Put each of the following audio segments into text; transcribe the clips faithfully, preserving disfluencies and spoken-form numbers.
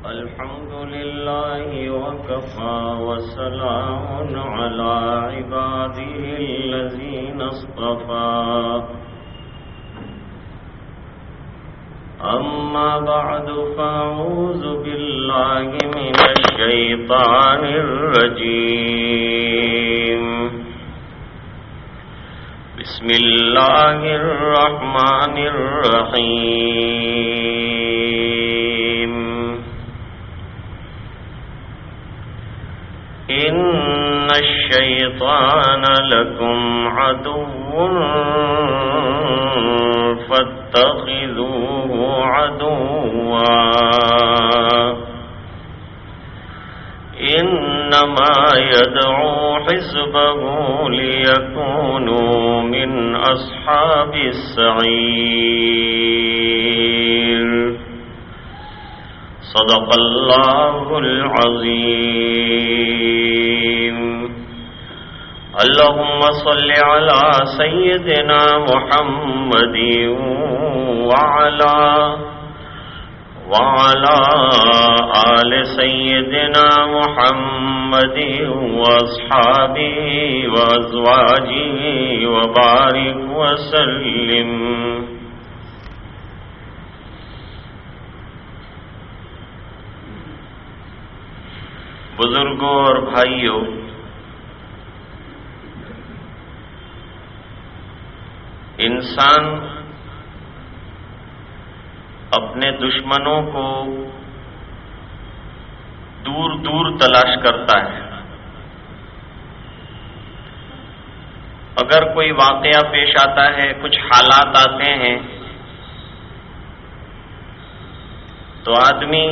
الحمد لله وكفى وسلام على عباده الذين اصطفى أما بعد فأعوذ بالله من الشيطان الرجيم بسم الله الرحمن الرحيم إن الشيطان لكم عدو فاتخذوه عدوا إنما يدعو حزبه ليكونوا من أصحاب السعير صدق الله العظيم. اللهم صل على سيدنا محمد وعلى وعلى آل سيدنا محمد وأصحابه وأزواجه وبارك وسلم. بزرگوں اور بھائیوں، انسان اپنے دشمنوں کو دور دور تلاش کرتا ہے. اگر کوئی واقعہ پیش آتا ہے، کچھ حالات آتے ہیں، تو آدمی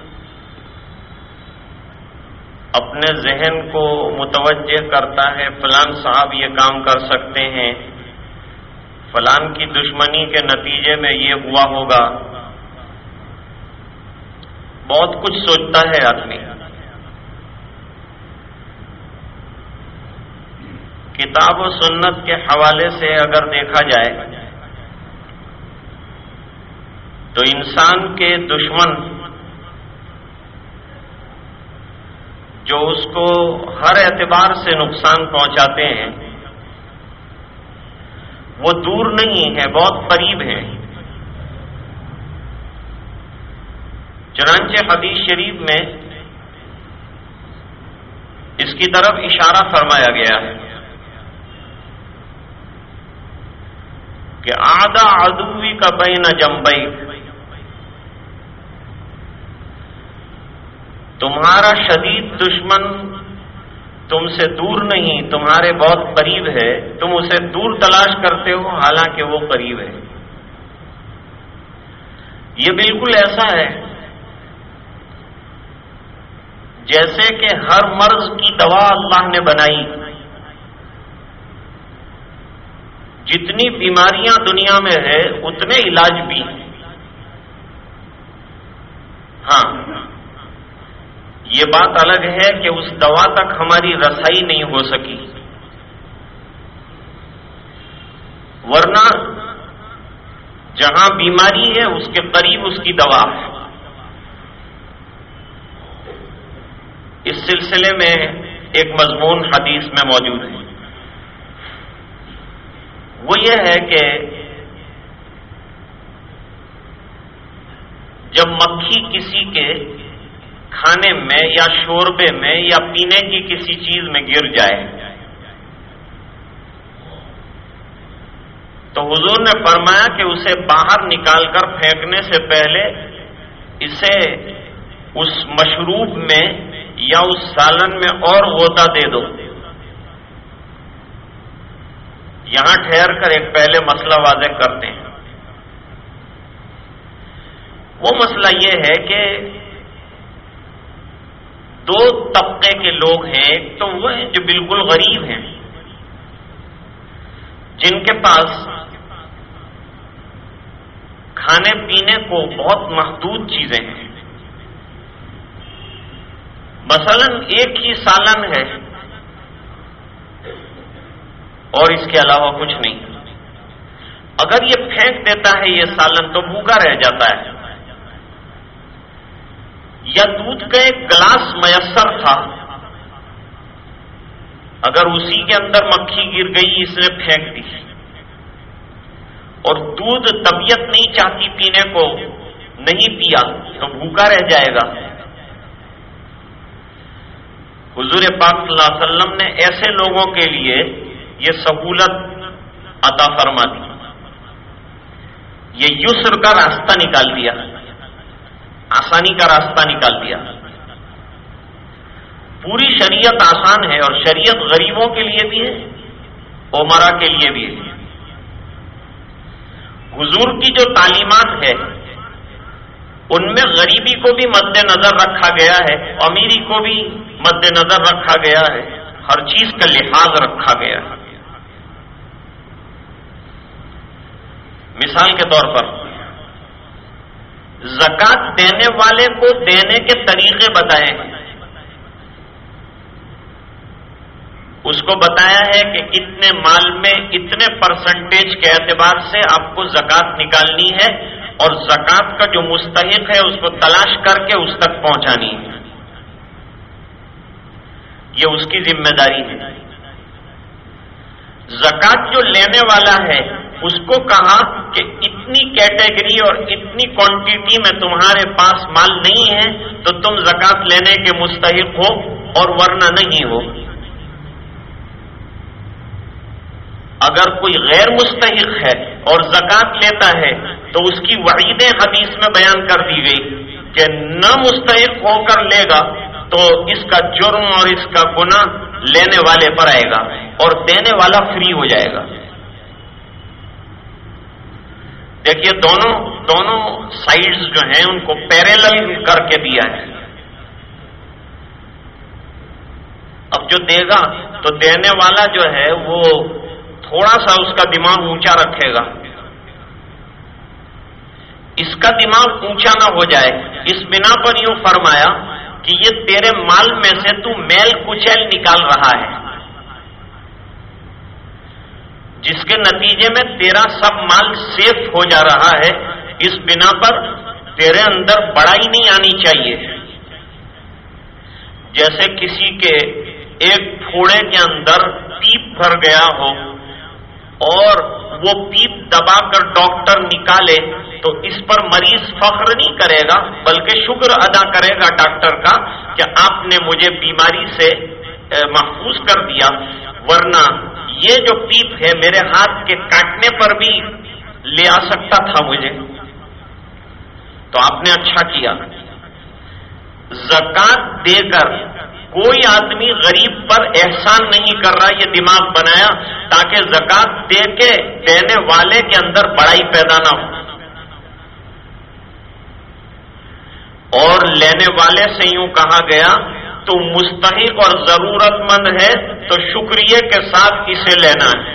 اپنے ذہن کو متوجہ کرتا ہے فلان صاحب یہ کام کر سکتے ہیں، فلان کی دشمنی کے نتیجے میں یہ ہوا ہوگا. بہت کچھ سوچتا ہے آدمی. کتاب و سنت کے حوالے سے اگر دیکھا جائے تو انسان کے دشمن جو اس کو ہر اعتبار سے نقصان پہنچاتے ہیں وہ دور نہیں ہے، بہت قریب ہیں. چنانچہ حدیث شریف میں اس کی طرف اشارہ فرمایا گیا ہے کہ آدھا عدوی کا بین جنبی، تمہارا شدید دشمن تم سے دور نہیں، تمہارے بہت قریب ہے. تم اسے دور تلاش کرتے ہو حالانکہ وہ قریب ہے. یہ بالکل ایسا ہے جیسے کہ ہر مرض کی دوا اللہ نے بنائی. جتنی بیماریاں دنیا میں ہے اتنے علاج بھی. ہاں، یہ بات الگ ہے کہ اس دوا تک ہماری رسائی نہیں ہو سکی، ورنہ جہاں بیماری ہے اس کے قریب اس کی دوا ہے. اس سلسلے میں ایک مضمون حدیث میں موجود ہے. وہ یہ ہے کہ جب مکھی کسی کے کھانے میں یا شوربے میں یا پینے کی کسی چیز میں گر جائے تو حضور نے فرمایا کہ اسے باہر نکال کر پھینکنے سے پہلے اسے اس مشروب میں یا اس سالن میں اور غوطہ دے دو. یہاں ٹھہر کر ایک پہلے مسئلہ واضح کرتے ہیں. وہ مسئلہ یہ ہے کہ دو طبقے کے لوگ ہیں. ایک تو وہ ہیں جو بالکل غریب ہیں، جن کے پاس کھانے پینے کو بہت محدود چیزیں ہیں. مثلا ایک ہی سالن ہے اور اس کے علاوہ کچھ نہیں. اگر یہ پھینک دیتا ہے یہ سالن تو بھوکا رہ جاتا ہے. یا دودھ کا ایک گلاس میسر تھا، اگر اسی کے اندر مکھی گر گئی، اس نے پھینک دی، اور دودھ طبیعت نہیں چاہتی پینے کو، نہیں پیا تو بھوکا رہ جائے گا۔ حضور پاک صلی اللہ علیہ وسلم نے ایسے لوگوں کے لیے یہ سہولت عطا فرما دی، یہ یسر کا راستہ نکال دیا، آسانی کا راستہ نکال دیا۔ پوری شریعت آسان ہے، اور شریعت غریبوں کے لیے بھی ہے، عمرا کے لیے بھی ہے۔ حضور کی جو تعلیمات ہے ان میں غریبی کو بھی مد نظر رکھا گیا ہے، امیری کو بھی مد نظر رکھا گیا ہے، ہر چیز کا لحاظ رکھا گیا ہے۔ مثال کے طور پر زکوٰۃ دینے والے کو دینے کے طریقے بتائے ہیں، اس کو بتایا ہے کہ اتنے مال میں اتنے پرسنٹیج کے اعتبار سے آپ کو زکوٰۃ نکالنی ہے، اور زکوٰۃ کا جو مستحق ہے اس کو تلاش کر کے اس تک پہنچانی ہے، یہ اس کی ذمہ داری ہے۔ زکوٰۃ جو لینے والا ہے اس کو کہا کہ اتنی کیٹیگری اور اتنی کوانٹٹی میں تمہارے پاس مال نہیں ہے تو تم زکوٰۃ لینے کے مستحق ہو، اور ورنہ نہیں ہو۔ اگر کوئی غیر مستحق ہے اور زکوٰۃ لیتا ہے تو اس کی وعیدیں حدیث میں بیان کر دی گئی کہ نہ مستحق ہو کر لے گا تو اس کا جرم اور اس کا گناہ لینے والے پر آئے گا، اور دینے والا فری ہو جائے گا۔ دیکھیے دونوں دونوں سائڈز جو ہیں ان کو پیریلل کر کے دیا ہے۔ اب جو دے گا تو دینے والا جو ہے وہ تھوڑا سا اس کا دماغ اونچا رکھے گا، اس کا دماغ اونچا نہ ہو جائے، اس بنا پر یوں فرمایا کہ یہ تیرے مال میں سے تو میل کچیل نکال رہا ہے، جس کے نتیجے میں تیرا سب مال سیف ہو جا رہا ہے، اس بنا پر تیرے اندر بڑائی نہیں آنی چاہیے۔ جیسے کسی کے ایک پھوڑے کے اندر پیپ بھر گیا ہو اور وہ پیپ دبا کر ڈاکٹر نکالے تو اس پر مریض فخر نہیں کرے گا بلکہ شکر ادا کرے گا ڈاکٹر کا کہ آپ نے مجھے بیماری سے محفوظ کر دیا، ورنہ یہ جو پیپ ہے میرے ہاتھ کے کاٹنے پر بھی لے آ سکتا تھا مجھے۔ تو آپ نے اچھا کیا۔ زکوٰۃ دے کر کوئی آدمی غریب پر احسان نہیں کر رہا، یہ دماغ بنایا تاکہ زکوٰۃ دے کے دینے والے کے اندر بڑائی پیدا نہ ہو، اور لینے والے سے یوں کہا گیا تو مستحق اور ضرورت مند ہے تو شکریہ کے ساتھ اسے لینا ہے۔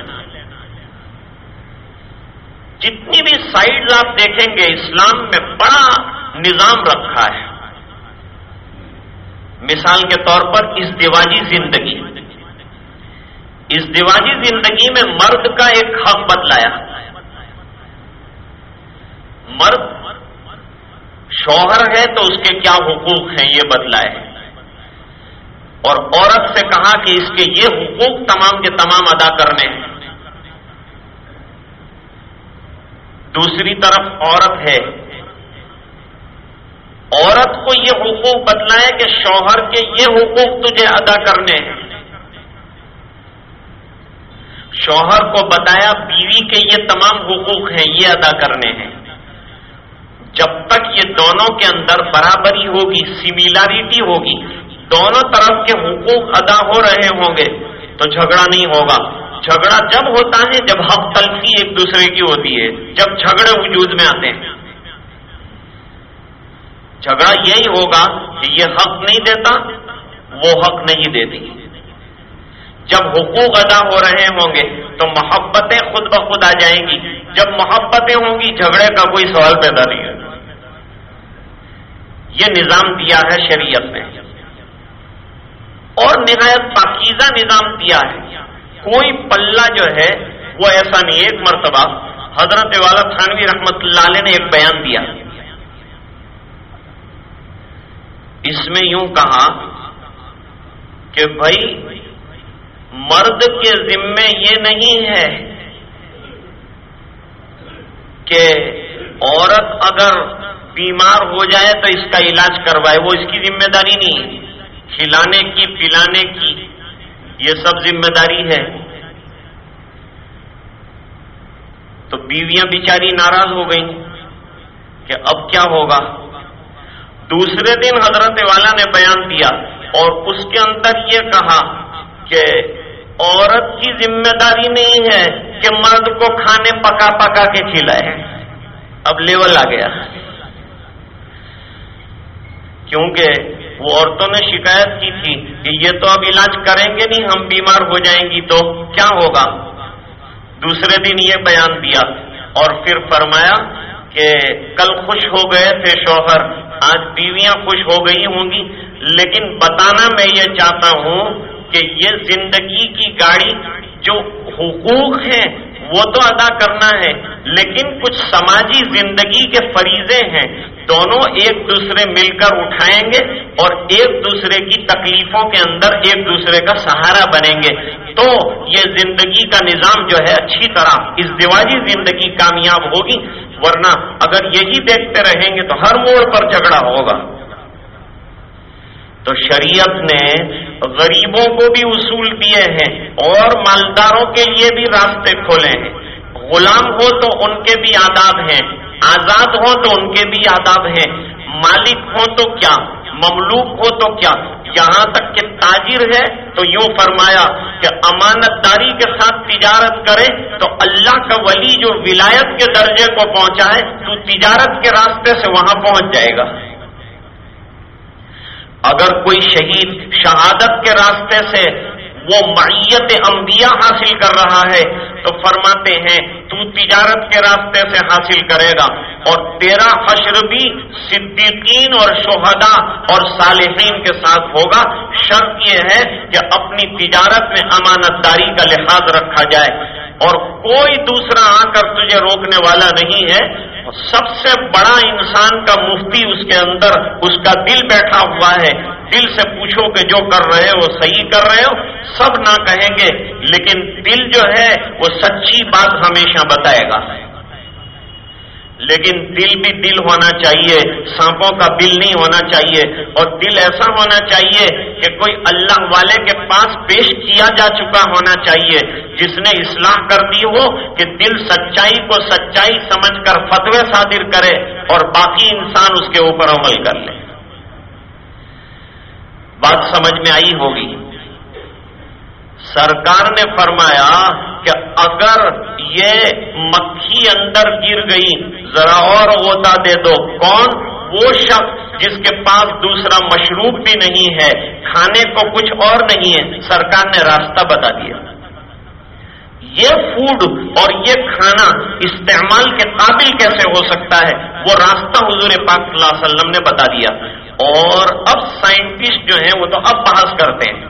جتنی بھی سائڈز آپ دیکھیں گے اسلام میں بڑا نظام رکھا ہے۔ مثال کے طور پر ازدواجی زندگی، ازدواجی زندگی میں مرد کا ایک حق بتلایا۔ مرد شوہر ہے تو اس کے کیا حقوق ہیں یہ بتلائے، اور عورت سے کہا کہ اس کے یہ حقوق تمام کے تمام ادا کرنے ہیں۔ دوسری طرف عورت ہے، عورت کو یہ حقوق بتلائے کہ شوہر کے یہ حقوق تجھے ادا کرنے ہیں۔ شوہر کو بتایا بیوی کے یہ تمام حقوق ہیں یہ ادا کرنے ہیں۔ جب تک یہ دونوں کے اندر برابری ہوگی، سملیرٹی ہوگی، دونوں طرف کے حقوق ادا ہو رہے ہوں گے تو جھگڑا نہیں ہوگا۔ جھگڑا جب ہوتا ہے جب حق تلفی ایک دوسرے کی ہوتی ہے، جب جھگڑے وجود میں آتے ہیں۔ جھگڑا یہی ہوگا کہ یہ حق نہیں دیتا، وہ حق نہیں دیتی۔ جب حقوق ادا ہو رہے ہوں گے تو محبتیں خود بخود آ جائیں گی، جب محبتیں ہوں گی جھگڑے کا کوئی سوال پیدا نہیں ہوگا۔ یہ نظام دیا ہے شریعت نے، اور نہایت پاکیزہ نظام دیا ہے۔ کوئی پلہ جو ہے وہ ایسا نہیں۔ ایک مرتبہ حضرت والا تھانوی رحمت اللہ علیہ نے ایک بیان دیا اس میں یوں کہا کہ بھائی مرد کے ذمے یہ نہیں ہے کہ عورت اگر بیمار ہو جائے تو اس کا علاج کروائے، وہ اس کی ذمہ داری نہیں، کھلانے کی پلانے کی یہ سب ذمہ داری ہے۔ تو بیویاں بیچاری ناراض ہو گئیں کہ اب کیا ہوگا۔ دوسرے دن حضرت والا نے بیان دیا اور اس کے اندر یہ کہا کہ عورت کی ذمہ داری نہیں ہے کہ مرد کو کھانے پکا پکا کے کھلائے۔ اب لیول آ گیا، کیونکہ وہ عورتوں نے شکایت کی تھی کہ یہ تو اب علاج کریں گے نہیں، ہم بیمار ہو جائیں گی تو کیا ہوگا۔ دوسرے دن یہ بیان دیا اور پھر فرمایا کہ کل خوش ہو گئے تھے شوہر، آج بیویاں خوش ہو گئی ہوں گی، لیکن بتانا میں یہ چاہتا ہوں کہ یہ زندگی کی گاڑی جو حقوق ہیں وہ تو ادا کرنا ہے، لیکن کچھ سماجی زندگی کے فریضے ہیں، دونوں ایک دوسرے مل کر اٹھائیں گے اور ایک دوسرے کی تکلیفوں کے اندر ایک دوسرے کا سہارا بنیں گے، تو یہ زندگی کا نظام جو ہے اچھی طرح ازدواجی زندگی کامیاب ہوگی، ورنہ اگر یہی دیکھتے رہیں گے تو ہر موڑ پر جھگڑا ہوگا۔ تو شریعت نے غریبوں کو بھی اصول دیے ہیں اور مالداروں کے لیے بھی راستے کھولے ہیں۔ غلام ہو تو ان کے بھی آداب ہیں، آزاد ہو تو ان کے بھی آداب ہیں، مالک ہو تو کیا، مملوک ہو تو کیا، یہاں تک کہ تاجر ہے تو یوں فرمایا کہ امانت داری کے ساتھ تجارت کرے تو اللہ کا ولی جو ولایت کے درجے کو پہنچائے تو تجارت کے راستے سے وہاں پہنچ جائے گا۔ اگر کوئی شہید شہادت کے راستے سے وہ معیت انبیاء حاصل کر رہا ہے تو فرماتے ہیں تو تجارت کے راستے سے حاصل کرے گا اور تیرا حشر بھی صدیقین اور شہداء اور صالحین کے ساتھ ہوگا، شرط یہ ہے کہ اپنی تجارت میں امانت داری کا لحاظ رکھا جائے اور کوئی دوسرا آ کر تجھے روکنے والا نہیں ہے۔ سب سے بڑا انسان کا مفتی اس کے اندر اس کا دل بیٹھا ہوا ہے، دل سے پوچھو کہ جو کر رہے ہو صحیح کر رہے ہو، سب نہ کہیں گے لیکن دل جو ہے وہ سچی بات ہمیشہ بتائے گا۔ لیکن دل بھی دل ہونا چاہیے، سانپوں کا دل نہیں ہونا چاہیے، اور دل ایسا ہونا چاہیے کہ کوئی اللہ والے کے پاس پیش کیا جا چکا ہونا چاہیے جس نے اصلاح کر دی ہو کہ دل سچائی کو سچائی سمجھ کر فتوے صادر کرے اور باقی انسان اس کے اوپر عمل کر لے۔ بات سمجھ میں آئی ہوگی۔ سرکار نے فرمایا کہ اگر یہ مکھی اندر گر گئی ذرا اور غوطہ دے دو، کون؟ وہ شخص جس کے پاس دوسرا مشروب بھی نہیں ہے، کھانے کو کچھ اور نہیں ہے، سرکار نے راستہ بتا دیا۔ یہ فوڈ اور یہ کھانا استعمال کے قابل کیسے ہو سکتا ہے، وہ راستہ حضور پاک صلی اللہ علیہ وسلم نے بتا دیا۔ اور اب سائنٹسٹ جو ہیں وہ تو اب بحث کرتے ہیں،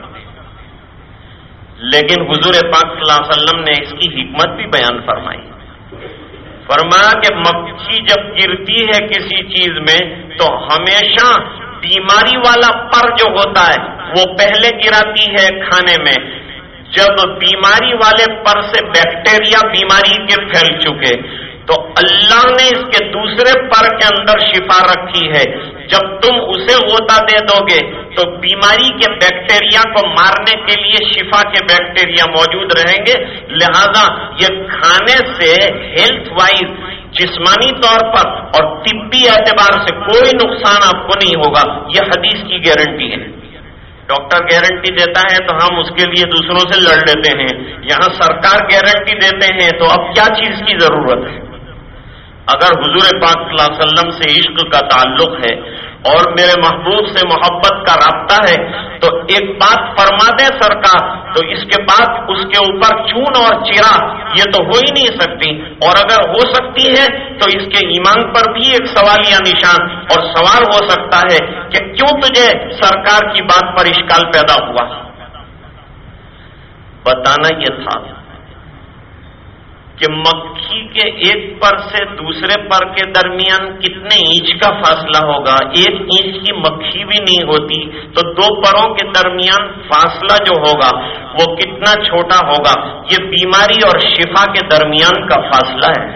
لیکن حضور پاک صلی اللہ علیہ وسلم نے اس کی حکمت بھی بیان فرمائی۔ فرمایا کہ مکھی جب گرتی ہے کسی چیز میں تو ہمیشہ بیماری والا پر جو ہوتا ہے وہ پہلے گراتی ہے کھانے میں، جب بیماری والے پر سے بیکٹیریا بیماری کے پھیل چکے تو اللہ نے اس کے دوسرے پر کے اندر شفا رکھی ہے، جب تم اسے غوطہ دے دو گے تو بیماری کے بیکٹیریا کو مارنے کے لیے شفا کے بیکٹیریا موجود رہیں گے، لہذا یہ کھانے سے ہیلتھ وائز جسمانی طور پر اور طبی اعتبار سے کوئی نقصان آپ کو نہیں ہوگا، یہ حدیث کی گارنٹی ہے۔ ڈاکٹر گارنٹی دیتا ہے تو ہم اس کے لیے دوسروں سے لڑ لیتے ہیں، یہاں سرکار گارنٹی دیتے ہیں تو اب کیا چیز کی ضرورت ہے؟ اگر حضور پاک صلی اللہ علیہ وسلم سے عشق کا تعلق ہے اور میرے محبوب سے محبت کا رابطہ ہے تو ایک بات فرما دے سرکار تو اس کے بعد اس کے اوپر چون اور چرا یہ تو ہو ہی نہیں سکتی، اور اگر ہو سکتی ہے تو اس کے ایمان پر بھی ایک سوالیہ نشان اور سوال ہو سکتا ہے کہ کیوں تجھے سرکار کی بات پر اشکال پیدا ہوا۔ بتانا یہ تھا کہ مکھی کے ایک پر سے دوسرے پر کے درمیان کتنے انچ کا فاصلہ ہوگا؟ ایک انچ کی مکھی بھی نہیں ہوتی تو دو پروں کے درمیان فاصلہ جو ہوگا وہ کتنا چھوٹا ہوگا؟ یہ بیماری اور شفا کے درمیان کا فاصلہ ہے۔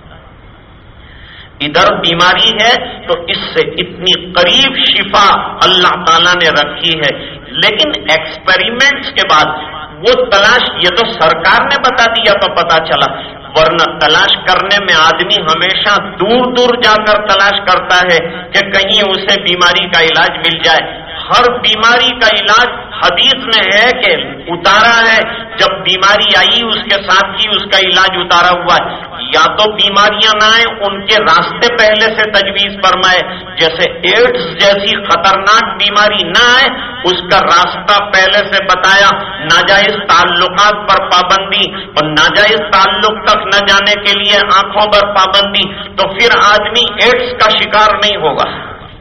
ادھر بیماری ہے تو اس سے اتنی قریب شفا اللہ تعالیٰ نے رکھی ہے، لیکن ایکسپیریمنٹس کے بعد وہ تلاش، یہ تو سرکار نے بتا دیا تو پتا چلا، ورنہ تلاش کرنے میں آدمی ہمیشہ دور دور جا کر تلاش کرتا ہے کہ کہیں اسے بیماری کا علاج مل جائے۔ ہر بیماری کا علاج حدیث میں ہے کہ اتارا ہے، جب بیماری آئی اس کے ساتھ ہی اس کا علاج اتارا ہوا ہے۔ یا تو بیماریاں نہ آئیں، ان کے راستے پہلے سے تجویز فرمائے، جیسے ایڈز جیسی خطرناک بیماری نہ آئے اس کا راستہ پہلے سے بتایا، ناجائز تعلقات پر پابندی اور ناجائز تعلق تک نہ جانے کے لیے آنکھوں پر پابندی، تو پھر آدمی ایڈز کا شکار نہیں ہوگا۔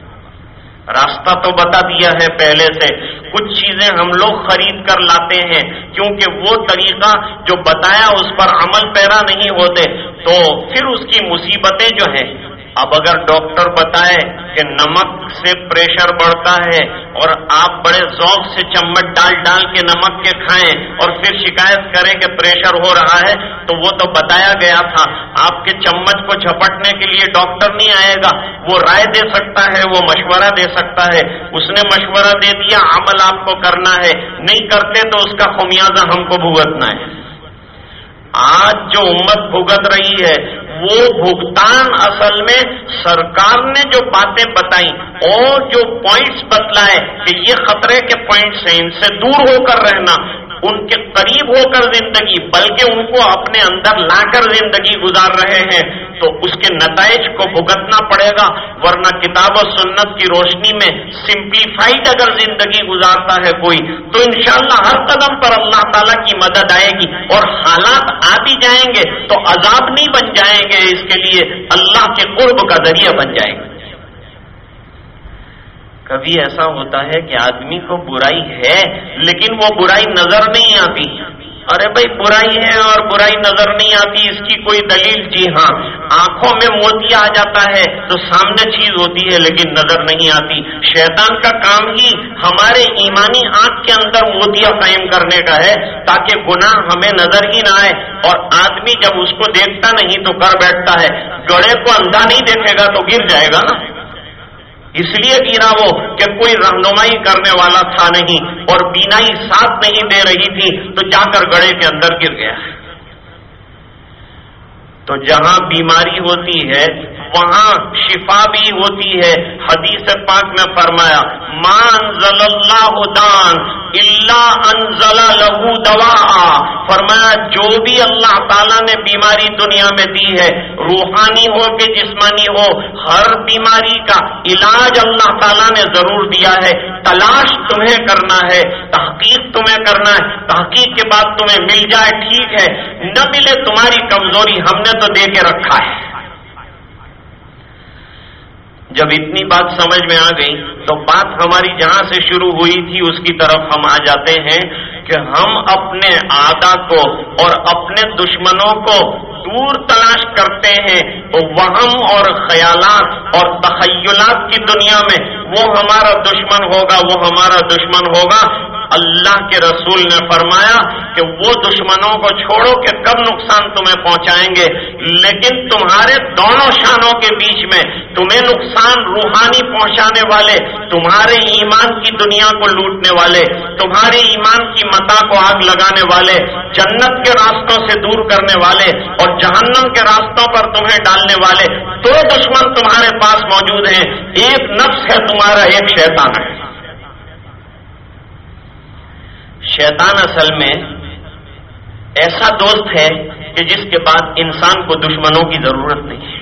راستہ تو بتا دیا ہے پہلے سے، کچھ چیزیں ہم لوگ خرید کر لاتے ہیں کیونکہ وہ طریقہ جو بتایا اس پر عمل پیرا نہیں ہوتے، تو پھر اس کی مصیبتیں جو ہیں۔ اب اگر ڈاکٹر بتائے کہ نمک سے پریشر بڑھتا ہے اور آپ بڑے ذوق سے چمچ ڈال ڈال کے نمک کے کھائیں اور پھر شکایت کریں کہ پریشر ہو رہا ہے، تو وہ تو بتایا گیا تھا، آپ کے چمچ کو جھپٹنے کے لیے ڈاکٹر نہیں آئے گا، وہ رائے دے سکتا ہے، وہ مشورہ دے سکتا ہے، اس نے مشورہ دے دیا، عمل آپ کو کرنا ہے، نہیں کرتے تو اس کا خمیازہ ہم کو بھگتنا ہے۔ آج جو امت بھگت رہی ہے وہ بھگتان اصل میں سرکار نے جو باتیں بتائیں اور جو پوائنٹس بتلائے کہ یہ خطرے کے پوائنٹس ہیں، ان سے دور ہو کر رہنا، ان کے قریب ہو کر زندگی، بلکہ ان کو اپنے اندر لا کر زندگی گزار رہے ہیں، تو اس کے نتائج کو بھگتنا پڑے گا، ورنہ کتاب و سنت کی روشنی میں سمپلیفائڈ اگر زندگی گزارتا ہے کوئی، تو انشاءاللہ ہر قدم پر اللہ تعالیٰ کی مدد آئے گی، اور حالات آ بھی جائیں گے تو عذاب نہیں بن جائیں گے، اس کے لیے اللہ کے قرب کا ذریعہ بن جائیں گے۔ کبھی ایسا ہوتا ہے کہ آدمی کو برائی ہے لیکن وہ برائی نظر نہیں آتی، ارے بھائی برائی ہے اور برائی نظر نہیں آتی، اس کی کوئی دلیل؟ جی ہاں، آنکھوں میں موتیا آ جاتا ہے تو سامنے چیز ہوتی ہے لیکن نظر نہیں آتی۔ شیطان کا کام ہی ہمارے ایمانی آنکھ کے اندر موتیا قائم کرنے کا ہے تاکہ گناہ ہمیں نظر ہی نہ آئے، اور آدمی جب اس کو دیکھتا نہیں تو کر بیٹھتا ہے، گڑھے کو اندھا نہیں دیکھے گا تو گر جائے گا نا، اس لیے گرا وہ کہ کوئی رہنمائی کرنے والا تھا نہیں اور بینائی ساتھ نہیں دے رہی تھی، تو جا کر گڑھے کے اندر گر گیا۔ تو جہاں بیماری ہوتی ہے وہاں شفا بھی ہوتی ہے۔ حدیث پاک میں فرمایا، ما انزل اللہ دان الا انزل لہ دواء، فرمایا جو بھی اللہ تعالیٰ نے بیماری دنیا میں دی ہے، روحانی ہو کہ جسمانی ہو، ہر بیماری کا علاج اللہ تعالیٰ نے ضرور دیا ہے۔ تلاش تمہیں کرنا ہے، تحقیق تمہیں کرنا ہے، تحقیق کے بعد تمہیں مل جائے ٹھیک ہے، نہ ملے تمہاری کمزوری، ہم نے تو دے کے رکھا ہے۔ جب اتنی بات سمجھ میں آ گئی تو بات ہماری جہاں سے شروع ہوئی تھی اس کی طرف ہم آ جاتے ہیں کہ ہم اپنے اعداء کو اور اپنے دشمنوں کو دور تلاش کرتے ہیں، تو وہم اور خیالات اور تخیلات کی دنیا میں وہ ہمارا دشمن ہوگا، وہ ہمارا دشمن ہوگا۔ اللہ کے رسول نے فرمایا کہ وہ دشمنوں کو چھوڑو کہ کب نقصان تمہیں پہنچائیں گے، لیکن تمہارے دونوں شانوں کے بیچ میں تمہیں نقصان روحانی پہنچانے والے، تمہارے ایمان کی دنیا کو لوٹنے والے، تمہارے ایمان کی متاع کو آگ لگانے والے، جنت کے راستوں سے دور کرنے والے اور جہنم کے راستوں پر تمہیں ڈالنے والے، دو دشمن تمہارے پاس موجود ہیں، ایک نفس ہے تمہارا، ایک شیطان ہے۔ شیطان اصل میں ایسا دوست ہے کہ جس کے بعد انسان کو دشمنوں کی ضرورت نہیں ہے۔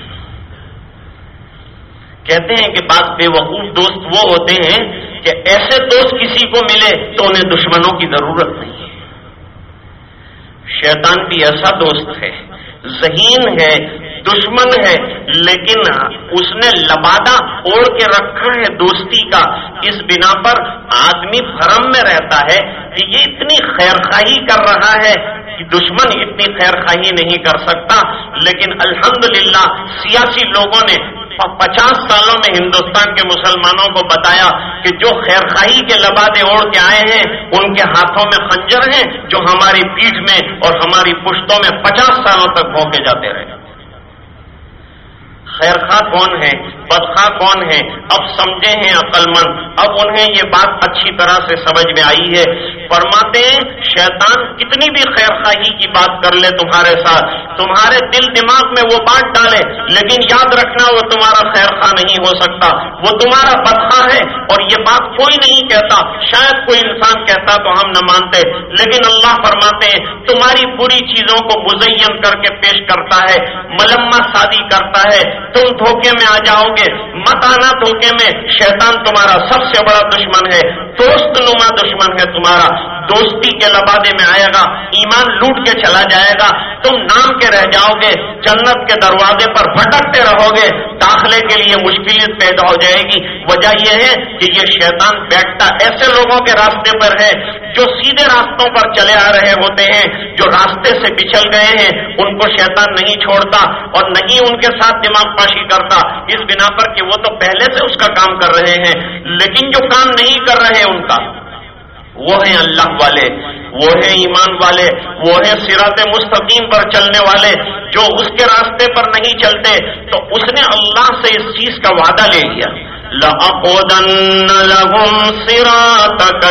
کہتے ہیں کہ بعض بے وقوف دوست وہ ہوتے ہیں کہ ایسے دوست کسی کو ملے تو انہیں دشمنوں کی ضرورت نہیں ہے۔ شیطان بھی ایسا دوست ہے، ذہین ہے، دشمن ہے، لیکن اس نے لبادہ اوڑھ کے رکھا ہے دوستی کا، اس بنا پر آدمی بھرم میں رہتا ہے کہ یہ اتنی خیر خواہی کر رہا ہے، دشمن اتنی خیر خواہی نہیں کر سکتا، لیکن الحمدللہ سیاسی لوگوں نے پچاس سالوں میں ہندوستان کے مسلمانوں کو بتایا کہ جو خیر خواہی کے لبادے اوڑھ کے آئے ہیں ان کے ہاتھوں میں خنجر ہیں جو ہماری پیٹھ میں اور ہماری پشتوں میں پچاس سالوں تک بھونکے جاتے رہے۔ خیر خواہ کون ہے، بدخواہ کون ہے، اب سمجھے ہیں عقل مند، اب انہیں یہ بات اچھی طرح سے سمجھ میں آئی ہے۔ فرماتے ہیں شیطان کتنی بھی خیر خواہی کی بات کر لے تمہارے ساتھ، تمہارے دل دماغ میں وہ بات ڈالے، لیکن یاد رکھنا وہ تمہارا خیر خواہ نہیں ہو سکتا، وہ تمہارا بدخواہ ہے۔ اور یہ بات کوئی نہیں کہتا، شاید کوئی انسان کہتا تو ہم نہ مانتے، لیکن اللہ فرماتے ہیں تمہاری بری چیزوں کو مزین کر کے پیش کرتا ہے، ملمہ سازی کرتا ہے، تم دھوکے میں آ جاؤ گے، مت آنا دھوکے میں۔ شیطان تمہارا سب سے بڑا دشمن ہے، دوست نما دشمن ہے تمہارا، دوستی کے لبادے میں آئے گا، ایمان لوٹ کے چلا جائے گا، تم نام کے رہ جاؤ گے، جنت کے دروازے پر بھٹکتے رہو گے، داخلے کے لیے مشکلات پیدا ہو جائے گی۔ وجہ یہ ہے کہ یہ شیطان بیٹھتا ایسے لوگوں کے راستے پر ہے جو سیدھے راستوں پر چلے آ رہے ہوتے ہیں، جو راستے سے پچھل گئے ہیں، ان کو شیطان نہیں چھوڑتا اور نہیں ان کے ساتھ دماغ پاشی کرتا، اس بنا پر کہ وہ تو پہلے سے اس کا کام کر رہے ہیں، لیکن جو کام نہیں کر رہے ان کا وہ ہیں اللہ والے، وہ ہیں ایمان والے، وہ ہیں صراط مستقیم پر چلنے والے۔ جو اس کے راستے پر نہیں چلتے تو اس نے اللہ سے اس چیز کا وعدہ لے لیا، لَأَقْعُدَنَّ لَهُمْ صِرَاطَكَ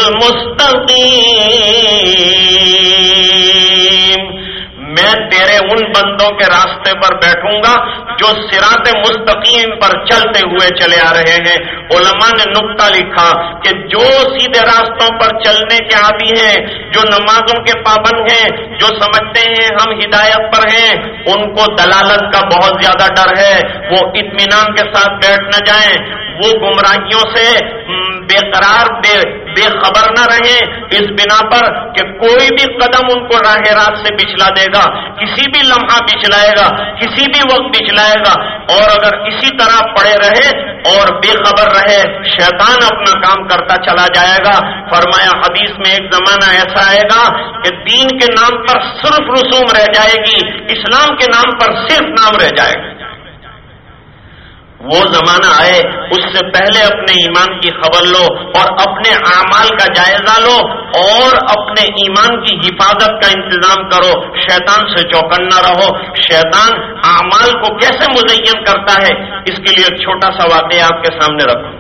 الْمُسْتَقِيمَ، میں تیرے ان بندوں کے راستے پر بیٹھوں گا جو صراط مستقیم پر چلتے ہوئے چلے آ رہے ہیں۔ علماء نے نقطہ لکھا کہ جو سیدھے راستوں پر چلنے کے عادی ہیں، جو نمازوں کے پابند ہیں، جو سمجھتے ہیں ہم ہدایت پر ہیں، ان کو دلالت کا بہت زیادہ ڈر ہے، وہ اطمینان کے ساتھ بیٹھ نہ جائیں، وہ گمراہیوں سے بے قرار بے بے خبر نہ رہیں، اس بنا پر کہ کوئی بھی قدم ان کو راہ راست سے پچھلا دے گا، کسی بھی لمحہ پچھلائے گا، کسی بھی وقت پچھلائے گا، اور اگر اسی طرح پڑے رہے اور بے خبر رہے شیطان اپنا کام کرتا چلا جائے گا۔ فرمایا حدیث میں ایک زمانہ ایسا آئے گا کہ دین کے نام پر صرف رسوم رہ جائے گی، اسلام کے نام پر صرف نام رہ جائے گا۔ وہ زمانہ آئے، اس سے پہلے اپنے ایمان کی خبر لو اور اپنے اعمال کا جائزہ لو اور اپنے ایمان کی حفاظت کا انتظام کرو، شیطان سے چوکنا رہو۔ شیطان اعمال کو کیسے مزین کرتا ہے، اس کے لیے ایک چھوٹا سا واقعہ آپ کے سامنے رکھوں۔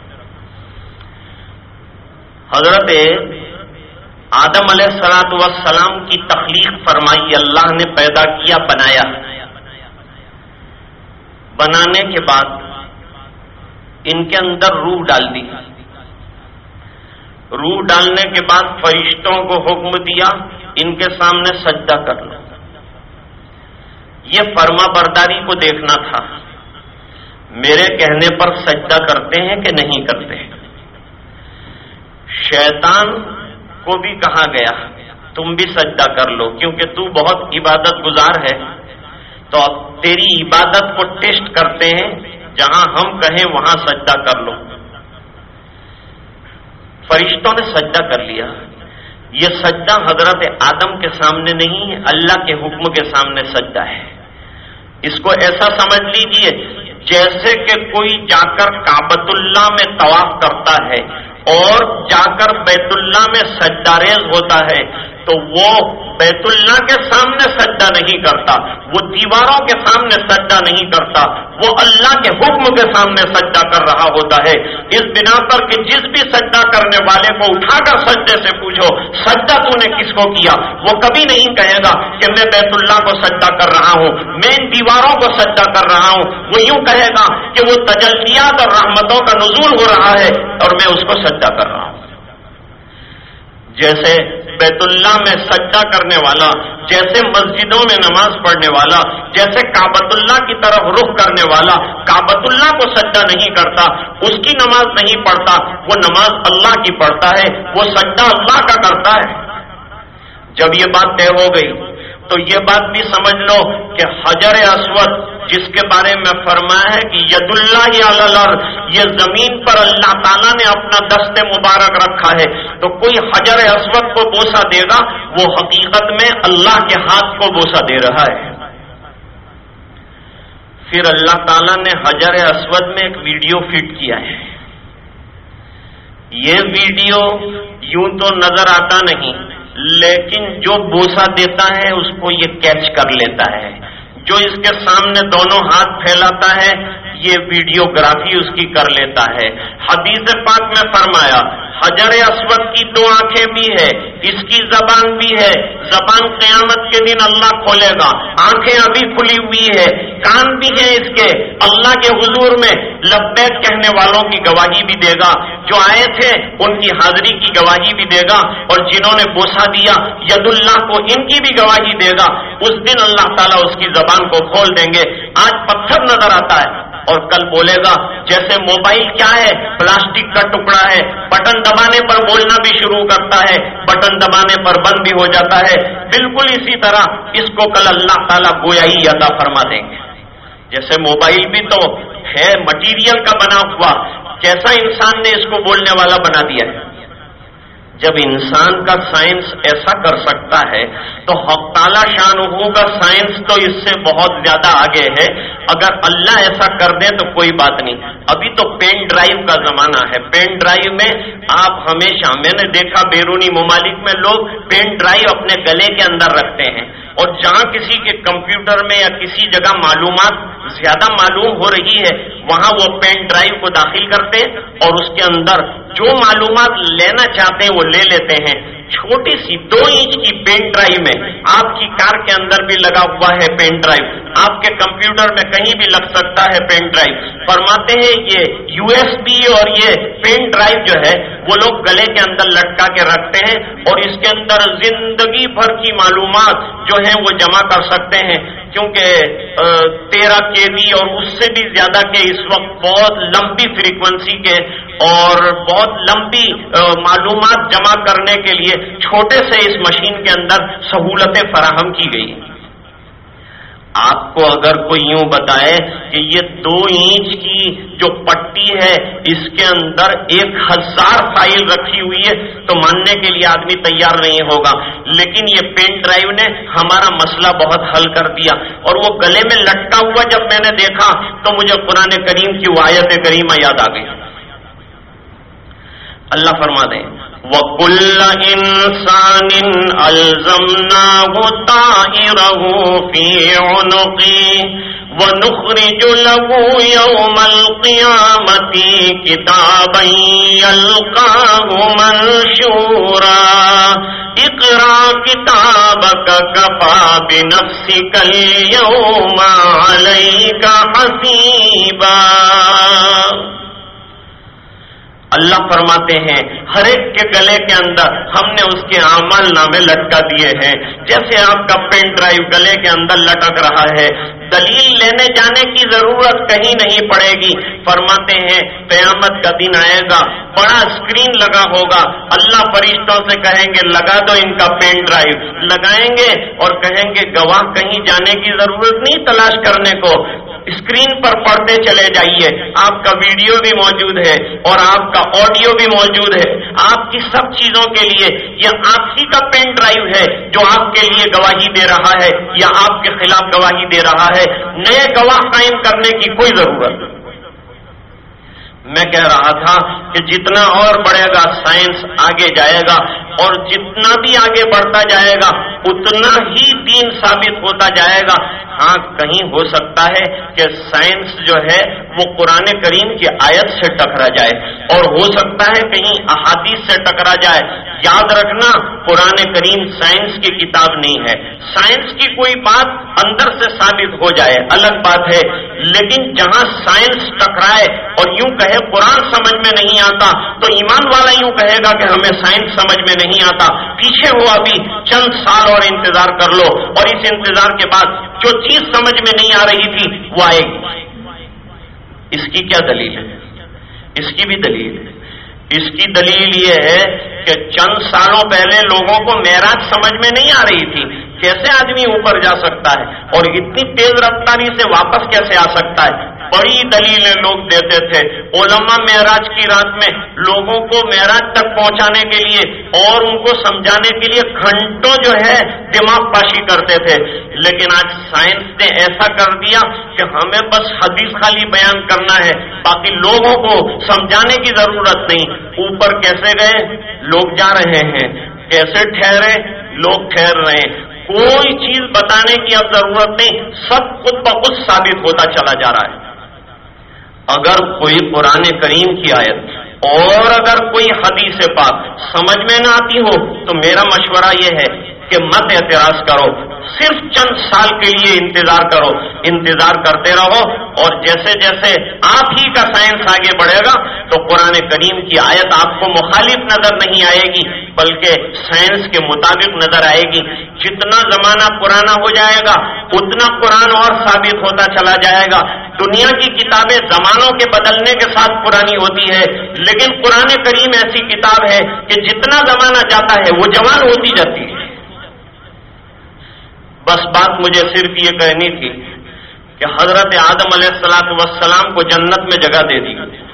حضرت آدم علیہ الصلوۃ والسلام کی تخلیق فرمائی، اللہ نے پیدا کیا، بنایا۔ بنانے کے بعد ان کے اندر روح ڈال دی، روح ڈالنے کے بعد فرشتوں کو حکم دیا ان کے سامنے سجدہ کر لو۔ یہ فرما برداری کو دیکھنا تھا، میرے کہنے پر سجدہ کرتے ہیں کہ نہیں کرتے۔ شیطان کو بھی کہا گیا تم بھی سجدہ کر لو، کیونکہ تو بہت عبادت گزار ہے، تو اب تیری عبادت کو ٹیسٹ کرتے ہیں، جہاں ہم کہیں وہاں سجدہ کر لو۔ فرشتوں نے سجدہ کر لیا۔ یہ سجدہ حضرت آدم کے سامنے نہیں ہے، اللہ کے حکم کے سامنے سجدہ ہے۔ اس کو ایسا سمجھ لیجئے جیسے کہ کوئی جا کر کعبۃ اللہ میں طواف کرتا ہے اور جا کر بیت اللہ میں سجدہ ریز ہوتا ہے، تو وہ بیت اللہ کے سامنے سجدہ نہیں کرتا، وہ دیواروں کے سامنے سجدہ نہیں کرتا، وہ اللہ کے حکم کے سامنے سجدہ کر رہا ہوتا ہے۔ اس بنا پر کہ جس بھی سجدہ کرنے والے کو اٹھا کر سجدے سے پوچھو سجدہ تو نے کس کو کیا، وہ کبھی نہیں کہے گا کہ میں بیت اللہ کو سجدہ کر رہا ہوں، میں ان دیواروں کو سجدہ کر رہا ہوں۔ وہ یوں کہے گا کہ وہ تجلیات اور رحمتوں کا نزول ہو رہا ہے اور میں اس کو سجدہ کر رہا ہوں۔ جیسے بیت اللہ میں سجدہ کرنے والا، جیسے مسجدوں میں نماز پڑھنے والا، جیسے کعبۃ اللہ کی طرف رخ کرنے والا کعبۃ اللہ کو سجدہ نہیں کرتا، اس کی نماز نہیں پڑھتا، وہ نماز اللہ کی پڑھتا ہے، وہ سجدہ اللہ کا کرتا ہے۔ جب یہ بات طے ہو گئی تو یہ بات بھی سمجھ لو کہ حجر اسود جس کے بارے میں فرمایا ہے کہ ید اللہ علی الارض، یہ زمین پر اللہ تعالیٰ نے اپنا دست مبارک رکھا ہے، تو کوئی حجر اسود کو بوسہ دے گا وہ حقیقت میں اللہ کے ہاتھ کو بوسہ دے رہا ہے۔ پھر اللہ تعالیٰ نے حجر اسود میں ایک ویڈیو فٹ کیا ہے۔ یہ ویڈیو یوں تو نظر آتا نہیں، لیکن جو بوسہ دیتا ہے اس کو یہ کیچ کر لیتا ہے۔ جو اس کے سامنے دونوں ہاتھ پھیلاتا ہے یہ ویڈیوگرافی اس کی کر لیتا ہے۔ حدیث پاک میں فرمایا حجر اسود کی دو آنکھیں بھی ہے، اس کی زبان بھی ہے، زبان قیامت کے دن اللہ کھولے گا، آنکھیں ابھی کھلی ہوئی ہے، کان بھی ہے اس کے، اللہ کے حضور میں لبیک کہنے والوں کی گواہی بھی دے گا، جو آئے تھے ان کی حاضری کی گواہی بھی دے گا، اور جنہوں نے بوسہ دیا ید اللہ کو ان کی بھی گواہی دے گا۔ اس دن اللہ تعالیٰ اس کی زبان کو کھول دیں گے۔ آج پتھر نظر آتا ہے اور کل بولے گا، جیسے موبائل کیا ہے، پلاسٹک کا ٹکڑا ہے، بٹن دبانے پر بولنا بھی شروع کرتا ہے، بٹن دبانے پر بند بھی ہو جاتا ہے، بالکل اسی طرح اس کو کل اللہ تعالیٰ گویائی عطا فرما دیں گے۔ جیسے موبائل بھی تو ہے مٹیریل کا بنا ہوا، کیسا انسان نے اس کو بولنے والا بنا دیا ہے۔ جب انسان کا سائنس ایسا کر سکتا ہے تو حق تعالی شانہ کا سائنس تو اس سے بہت زیادہ آگے ہے۔ اگر اللہ ایسا کر دے تو کوئی بات نہیں۔ ابھی تو پین ڈرائیو کا زمانہ ہے، پین ڈرائیو میں آپ ہمیشہ، میں نے دیکھا بیرونی ممالک میں لوگ پین ڈرائیو اپنے گلے کے اندر رکھتے ہیں، اور جہاں کسی کے کمپیوٹر میں یا کسی جگہ معلومات زیادہ معلوم ہو رہی ہے وہاں وہ پین ڈرائیو کو داخل کرتے اور اس کے اندر جو معلومات لینا چاہتے ہیں وہ لے لیتے ہیں۔ چھوٹی سی دو انچ کی پین ڈرائیو میں آپ کی کار کے اندر بھی لگا ہوا ہے پین ڈرائیو، آپ کے کمپیوٹر میں کہیں بھی لگ سکتا ہے پین ڈرائیو۔ فرماتے ہیں یہ یو ایس بی اور یہ پین ڈرائیو جو ہے وہ لوگ گلے کے اندر لٹکا کے رکھتے ہیں اور اس کے اندر زندگی بھر کی معلومات جو ہیں وہ جمع کر سکتے ہیں، کیونکہ تیرہ کے بی اور اس سے بھی زیادہ کے اس وقت بہت لمبی فریکوینسی کے اور بہت لمبی معلومات جمع کرنے کے لیے چھوٹے سے اس مشین کے اندر سہولتیں فراہم کی گئی۔ آپ کو اگر کوئی یوں بتائے کہ یہ دو انچ کی جو پٹی ہے اس کے اندر ایک ہزار فائل رکھی ہوئی ہے تو ماننے کے لیے آدمی تیار نہیں ہوگا، لیکن یہ پین ڈرائیو نے ہمارا مسئلہ بہت حل کر دیا۔ اور وہ گلے میں لٹکا ہوا جب میں نے دیکھا تو مجھے قرآن کریم کی وہ آیت کریمہ یاد آ گئی۔ اللہ فرما دیں وَكُلَّ إِنسَانٍ أَلْزَمْنَاهُ طَائِرَهُ فِي عُنُقِهِ وَنُخْرِجُ لَهُ يَوْمَ الْقِيَامَةِ كِتَابًا يَلْقَاهُ مَنشُورًا اقْرَأْ كِتَابَكَ كَفَى بِنَفْسِكَ الْيَوْمَ عَلَيْكَ حَسِيبًا۔ اللہ فرماتے ہیں ہر ایک کے گلے کے اندر ہم نے اس کے اعمال نامے لٹکا دیے ہیں، جیسے آپ کا پین ڈرائیو گلے کے اندر لٹک رہا ہے، دلیل لینے جانے کی ضرورت کہیں نہیں پڑے گی۔ فرماتے ہیں قیامت کا دن آئے گا، بڑا اسکرین لگا ہوگا، اللہ فرشتوں سے کہیں گے لگا دو ان کا پین ڈرائیو، لگائیں گے اور کہیں گے گواہ کہیں جانے کی ضرورت نہیں تلاش کرنے کو، اسکرین پر پڑھتے چلے جائیے، آپ کا ویڈیو بھی موجود ہے اور آپ کا آڈیو بھی موجود ہے، آپ کی سب چیزوں کے لیے یہ آپ ہی کا پین ڈرائیو ہے جو آپ کے لیے گواہی دے رہا ہے یا آپ کے خلاف گواہی دے رہا ہے۔ نئے گواہ قائم کرنے کی کوئی ضرورت نہیں۔ میں کہہ رہا تھا کہ جتنا اور بڑھے گا سائنس آگے جائے گا اور جتنا بھی آگے بڑھتا جائے گا اتنا ہی دین ثابت ہوتا جائے گا۔ ہاں کہیں ہو سکتا ہے کہ سائنس جو ہے وہ قرآن کریم کی آیت سے ٹکرا جائے اور ہو سکتا ہے کہیں احادیث سے ٹکرا جائے۔ یاد رکھنا قرآن کریم سائنس کی کتاب نہیں ہے، سائنس کی کوئی بات اندر سے ثابت ہو جائے الگ بات ہے، لیکن جہاں سائنس ٹکرائے اور یوں کہے قرآن سمجھ میں نہیں آتا تو ایمان والا یوں کہے گا کہ ہمیں سائنس سمجھ میں نہیں آتا، پیچھے ہو ابھی چند سال اور انتظار کر لو اور اس انتظار کے بعد جو چیز سمجھ میں نہیں آ رہی تھی وہ آئے گی۔ اس کی کیا دلیل ہے؟ اس کی بھی دلیل ہے۔ اس کی دلیل یہ ہے کہ چند سالوں پہلے لوگوں کو معراج سمجھ میں نہیں آ رہی تھی، कैसे आदमी ऊपर जा सकता है और इतनी तेज रफ्तारी से वापस कैसे आ सकता है। बड़ी दलीलें लोग देते थे। उलमा मेराज की रात में लोगों को मेराज तक पहुंचाने के लिए और उनको समझाने के लिए घंटों जो है दिमाग पाशी करते थे। लेकिन आज साइंस ने ऐसा कर दिया कि हमें बस हदीस खाली बयान करना है, बाकी लोगों को समझाने की जरूरत नहीं। ऊपर कैसे गए, लोग जा रहे हैं, कैसे ठहरे, लोग ठहर रहे हैं। कोई चीज बताने की अब जरूरत नहीं, सब खुद ब खुद साबित होता चला जा रहा है। अगर कोई कुरान करीम की आयत और अगर कोई हदीस पाक समझ में ना आती हो तो मेरा मशवरा यह है कि मत एतराज करो, सिर्फ चंद साल के लिए इंतजार करो, इंतजार करते रहो और जैसे जैसे आप ही का साइंस आगे बढ़ेगा तो कुरान करीम की आयत आपको मुखालिफ नजर नहीं आएगी बल्कि साइंस के मुताबिक नजर आएगी। जितना जमाना पुराना हो जाएगा उतना कुरान और साबित होता चला जाएगा। दुनिया की किताबें जमानों के बदलने के साथ पुरानी होती है, लेकिन कुरान करीम ऐसी किताब है कि जितना जमाना जाता है वो जवान होती जाती है। बस बात मुझे सिर्फ ये कहनी थी कि हजरत आदम अलैहिस्सलातु वस्सलाम को जन्नत में जगह दे दी।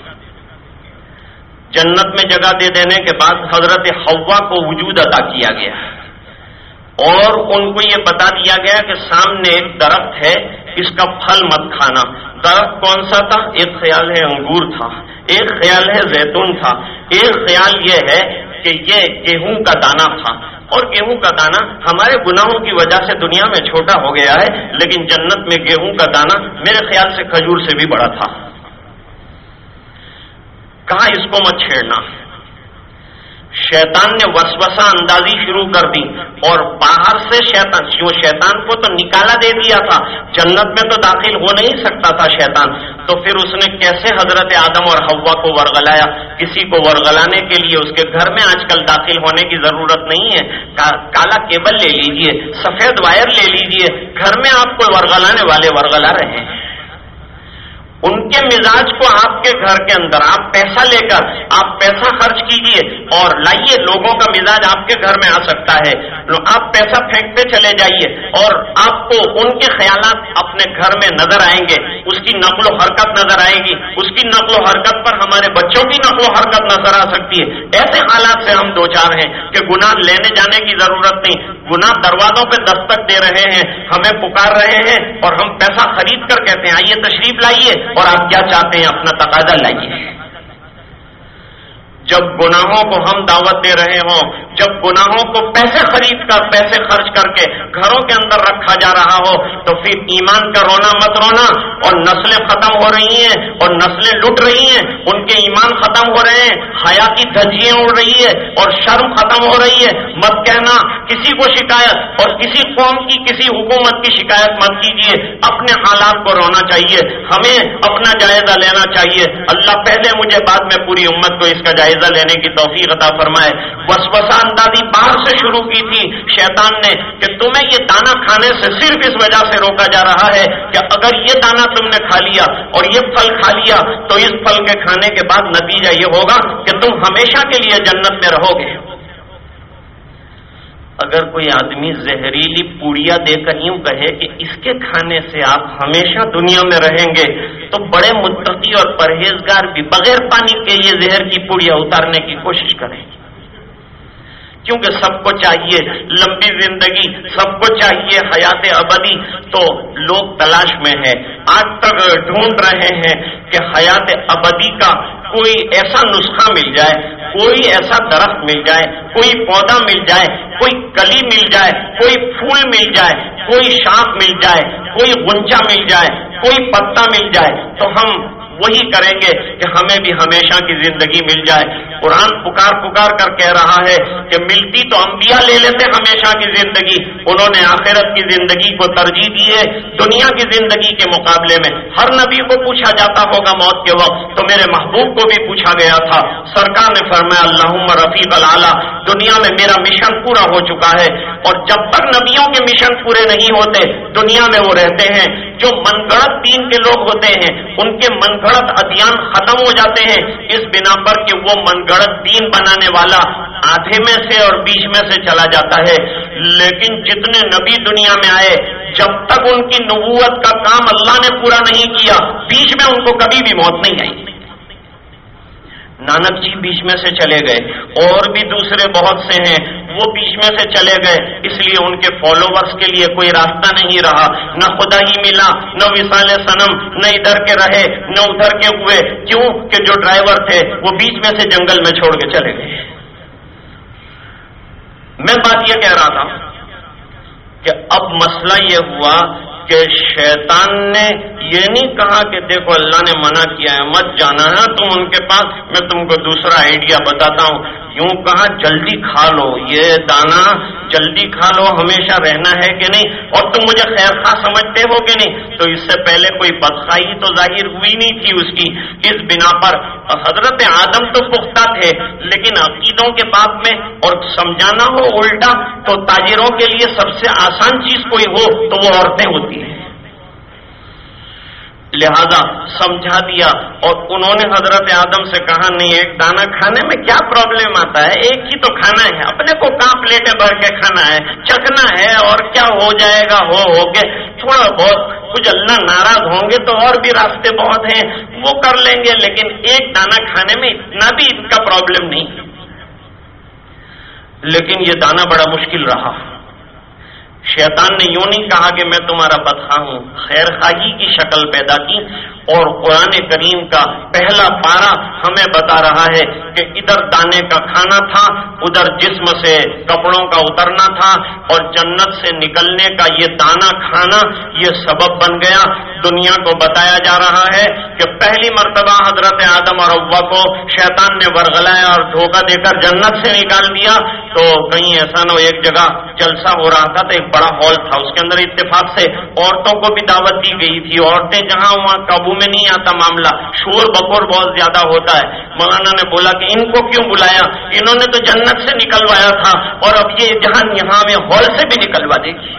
जन्नत में जगह दे देने के बाद हजरत हव्वा को वजूद अता किया गया और उनको ये बता दिया गया कि सामने एक दरख्त है, इसका फल मत खाना। दरख्त कौन सा था? एक ख्याल है अंगूर था, एक ख्याल है जैतून था, एक ख्याल ये है कि ये गेहूं का दाना था। और गेहूं का दाना हमारे गुनाहों की वजह से दुनिया में छोटा हो गया है, लेकिन जन्नत में गेहूं का दाना मेरे ख्याल से खजूर से भी बड़ा था। कहा इसको मत छेड़ना। शैतान ने वसवसा अंदाजी शुरू कर दी और बाहर से शैतान, जो शैतान को तो निकाला दे दिया था, जन्नत में तो दाखिल हो नहीं सकता था शैतान, तो फिर उसने कैसे हजरत आदम और हव्वा को वरगलाया। किसी को वरगलाने के लिए उसके घर में आजकल दाखिल होने की जरूरत नहीं है, का, काला केबल ले लीजिए, सफेद वायर ले लीजिए, घर में आपको वरगलाने वाले वरगला रहे हैं। उनके मिजाज को आपके घर के अंदर आप पैसा लेकर आप पैसा खर्च कीजिए और लाइए, लोगों का मिजाज आपके घर में आ सकता है। आप पैसा फेंकते चले जाइए और आपको उनके ख्यालात अपने घर में नजर आएंगे, उसकी नक्लो हरकत नजर आएगी, उसकी नक्लो हरकत पर हमारे बच्चों की नक्लो हरकत नजर आ सकती है। ऐसे हालात से हम दो चार हैं कि गुनाह लेने जाने की जरूरत नहीं, गुनाह दरवाजों पे दस्तक दे रहे हैं, हमें पुकार रहे हैं और हम पैसा खरीद कर कहते हैं आइए तशरीफ लाइए, और आप क्या चाहते हैं अपना तकाजा लाइए। जब गुनाहों को हम दावत दे रहे हों, जब गुनाहों को पैसे खरीद कर पैसे खर्च करके घरों के अंदर रखा जा रहा हो, तो फिर ईमान का रोना मत रोना। और नस्लें खत्म हो रही हैं और नस्लें लुट रही हैं, उनके ईमान खत्म हो रहे हैं, हया की धज्जियां उड़ रही है और शर्म खत्म हो रही है। मत कहना किसी को शिकायत और किसी कौम की किसी हुकूमत की शिकायत मत कीजिए, अपने हालात को रोना चाहिए, हमें अपना जायजा लेना चाहिए। अल्लाह पहले मुझे बाद में पूरी उम्मत को इसका जायजा लेने की तौफीक अता फरमाए। वसवसा अंदाजी बाहर से शुरू की थी शैतान ने कि तुम्हें ये दाना खाने से सिर्फ इस वजह से रोका जा रहा है कि अगर ये दाना तुमने खा लिया और ये फल खा लिया तो इस फल के खाने के बाद नतीजा ये होगा कि तुम हमेशा के लिए जन्नत में रहोगे। अगर कोई आदमी जहरीली पूड़ियां देकर यूं कहे कि इसके खाने से आप हमेशा दुनिया में रहेंगे, तो बड़े मुत्तकी और परहेजगार भी बगैर पानी के ये जहर की पूड़ियां उतारने की कोशिश करेंगे, क्योंकि सबको चाहिए लंबी जिंदगी, सबको चाहिए हयात अबदी। तो लोग तलाश में हैं, आज तक ढूंढ रहे हैं कि हयात अबदी का कोई ऐसा नुस्खा मिल जाए, कोई ऐसा दरख्त मिल जाए, कोई पौधा मिल जाए, कोई कली मिल जाए, कोई फूल मिल जाए, कोई शाख मिल जाए, कोई गुंजा मिल जाए, कोई पत्ता मिल जाए, तो हम वही करेंगे कि हमें भी हमेशा की जिंदगी मिल जाए। कुरान पुकार पुकार कर कह रहा है कि मिलती तो अंबिया ले लेते हमेशा की जिंदगी, उन्होंने आखिरत की जिंदगी को तरजीह दी है दुनिया की जिंदगी के मुकाबले में। हर नबी को पूछा जाता होगा मौत के वक्त, तो मेरे महबूब को भी पूछा गया था। सरकार ने फरमाया अल्लाहुम्मा रफीक अल आला, दुनिया में मेरा मिशन पूरा हो चुका है। और जब तक नबियों के मिशन पूरे नहीं होते दुनिया में वो रहते हैं। जो मनगढ़ंत दीन के लोग होते हैं उनके मनगढ़ंत अदियान खत्म हो जाते हैं, इस बिना पर कि वो मनगढ़ंत दीन बनाने वाला आधे में से और बीच में से चला जाता है। لیکن جتنے نبی دنیا میں آئے جب تک ان کی نبوت کا کام اللہ نے پورا نہیں کیا بیچ میں ان کو کبھی بھی موت نہیں آئی. نانک جی بیچ میں سے چلے گئے، اور بھی دوسرے بہت سے ہیں وہ بیچ میں سے چلے گئے، اس لیے ان کے فالوورز کے لیے کوئی راستہ نہیں رہا، نہ خدا ہی ملا، نہ وصال صنم، نہ ادھر کے رہے نہ ادھر کے ہوئے. کیوں کہ جو ڈرائیور تھے وہ بیچ میں سے جنگل میں چھوڑ کے چلے گئے. میں بات یہ کہہ رہا تھا کہ اب مسئلہ یہ ہوا کہ شیطان نے یہ نہیں کہا کہ دیکھو اللہ نے منع کیا ہے مت جانا ہے تم ان کے پاس، میں تم کو دوسرا آئیڈیا بتاتا ہوں. یوں کہا جلدی کھا لو، یہ دانا جلدی کھا لو، ہمیشہ رہنا ہے کہ نہیں، اور تم مجھے خیر خواہ سمجھتے ہو کہ نہیں. تو اس سے پہلے کوئی بدخواہی تو ظاہر ہوئی نہیں تھی اس کی. اس بنا پر حضرت آدم تو پختہ تھے، لیکن عقیدوں کے باب میں اور سمجھانا ہو الٹا تو تاجروں کے لیے سب سے آسان چیز کوئی ہو تو وہ عورتیں ہوتی ہیں. لہذا سمجھا دیا، اور انہوں نے حضرت آدم سے کہا نہیں ایک دانہ کھانے میں کیا پرابلم آتا ہے، ایک ہی تو کھانا ہے، اپنے کو کہاں پلیٹیں بھر کے کھانا ہے، چکھنا ہے، اور کیا ہو جائے گا ہو ہو کے تھوڑا بہت کچھ اللہ ناراض ہوں گے تو اور بھی راستے بہت ہیں وہ کر لیں گے، لیکن ایک دانہ کھانے میں اتنا بھی ان کا پرابلم نہیں. لیکن یہ دانہ بڑا مشکل رہا. شیطان نے یوں نہیں کہا کہ میں تمہارا بدخواہ ہوں، خیر خواہی کی شکل پیدا کی. اور قرآن کریم کا پہلا پارہ ہمیں بتا رہا ہے کہ ادھر دانے کا کھانا تھا، ادھر جسم سے کپڑوں کا اترنا تھا، اور جنت سے نکلنے کا یہ دانہ کھانا یہ سبب بن گیا. دنیا کو بتایا جا رہا ہے کہ پہلی مرتبہ حضرت آدم اور حوا کو شیطان نے ورغلایا اور دھوکہ دے کر جنت سے نکال دیا. تو کہیں ایسا نہ ہو، ایک جگہ جلسہ ہو رہا تھا تو ایک بڑا ہال تھا، اس کے اندر اتفاق سے عورتوں کو بھی دعوت دی گئی تھی. عورتیں جہاں وہاں قابو میں نہیں آتا معاملہ، شور بکور بہت زیادہ ہوتا ہے. مولانا نے بولا کہ ان کو کیوں بلایا، انہوں نے تو جنت سے نکلوایا تھا اور اب یہ جہاں یہاں میں ہال سے بھی نکلوا دے گی.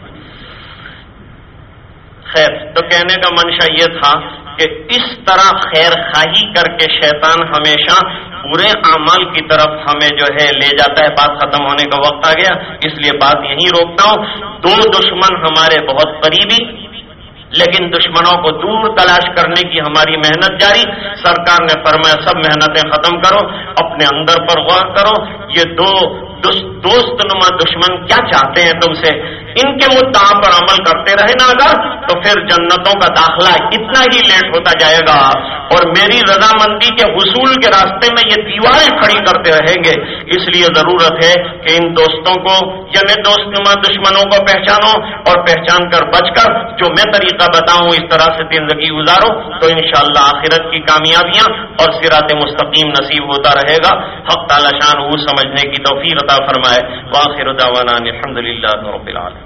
خیر، تو کہنے کا منشا یہ تھا کہ اس طرح خیر خواہی کر کے شیطان ہمیشہ برے اعمال کی طرف ہمیں جو ہے لے جاتا ہے. بات ختم ہونے کا وقت آ گیا، اس لیے بات یہیں روکتا ہوں. دو دشمن ہمارے بہت قریبی، لیکن دشمنوں کو دور تلاش کرنے کی ہماری محنت جاری. سرکار نے فرمایا سب محنتیں ختم کرو، اپنے اندر پر غور کرو، یہ دو دوست نما دشمن کیا چاہتے ہیں تم سے. ان کے مدعا پر عمل کرتے رہے نا اگر تو پھر جنتوں کا داخلہ اتنا ہی لیٹ ہوتا جائے گا، اور میری رضامندی کے حصول کے راستے میں یہ دیواریں کھڑی کرتے رہیں گے. اس لیے ضرورت ہے کہ ان دوستوں کو یعنی دوست نما دشمنوں کو پہچانو، اور پہچان کر بچ کر جو میں طریقہ بتاؤں اس طرح سے زندگی گزارو، تو انشاءاللہ آخرت کی کامیابیاں اور صراط مستقیم نصیب ہوتا رہے گا. حق تعالی شان وہ سمجھنے کی توفیق عطا فرمائے. وآخر دعوانا الحمدللہ رب العالمین.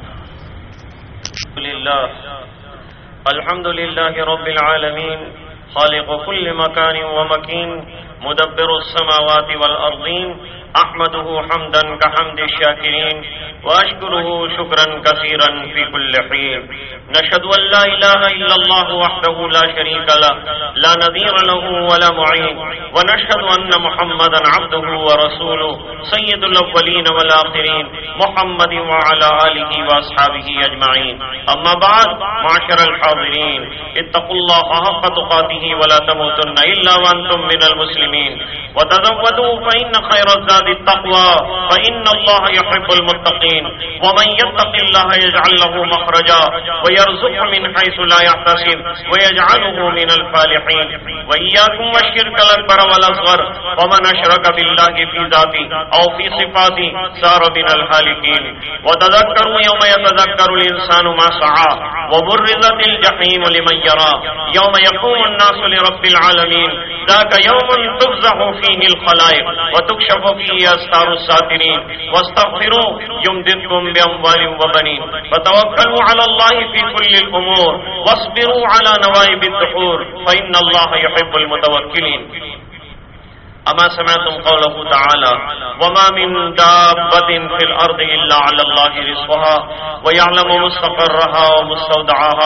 الحمد للہ رب العالمین خالق كل مكان ومكين مدبر السماوات والأرضين أحمده حمدا كحمد الشاكرين وأشكره شكرا كثيرا في كل حين. نشهد أن لا إله إلا الله وحده لا شريك له لا نظير له ولا معين، ونشهد أن محمدا عبده ورسوله سيد الأولين والآخرين محمد وعلى آله وأصحابه أجمعين. أما بعد، معاشر الحاضرين، اتقوا الله حق تقاته ولا تموتن إلا وأنتم من المسلمين، وتزودوا فإن خير الزاد التقوى فإن الله يحب المتقين، ومن يتق الله يجعل له مخرجا ويرزقه من حيث لا يحتسب ويجعله من الفالحين. وإياكم والشرك الأكبر والأصغر، ومن أشرك بالله في ذاته أو في صفاته صار من الهالكين. وتذكروا يوم يتذكر الإنسان ما سعى وبرزت الجحيم لمن يرى يوم يقوم الناس لرب العالمين. ذاك يوم تفزع فيه الخلائق وتكشف فيه أستار الساترين. واستغفروا يمددكم بأموال وبنين، وتوكلوا على الله في كل الأمور، واصبروا على نوائب الدحور فإن الله يحب المتوكلين. أما سمعتم قوله تعالى وما من دابة في الأرض إلا على الله رزقها ويعلم مستقرها ومستودعها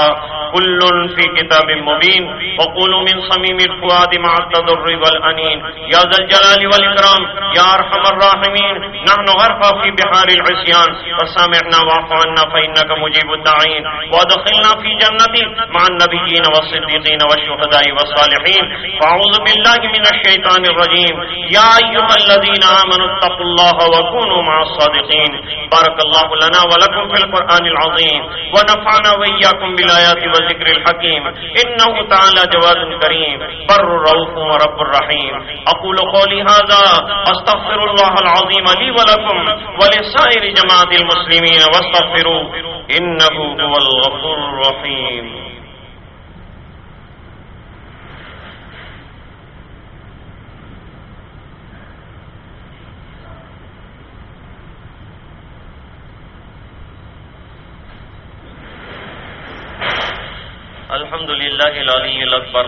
كل في كتاب مبين وقولوا من صميم الفؤاد مع التضر والأنين يا ذا الجلال والإكرام يا أرحم الراحمين نحن غرقى في بحار العصيان فسامحنا واعف عنا فإنك مجيب الداعين وادخلنا في جنتك مع النبيين والصديقين والشهداء والصالحين فأعوذ بالله من الشيطان الرجيم يا أيها الذين آمنوا اتقوا الله وكونوا مع الصادقين بارك الله لنا ولكم في القرآن العظيم ونفعنا وإياكم بالآيات والذكر الحكيم إنه تعالى جواد كريم بر رؤوف ورب الرحيم أقول قولي هذا أستغفر الله العظيم لي ولكم ولسائر جماعة المسلمين واستغفروه إنه هو الغفور الرحيم الحمد لله العلي الأكبر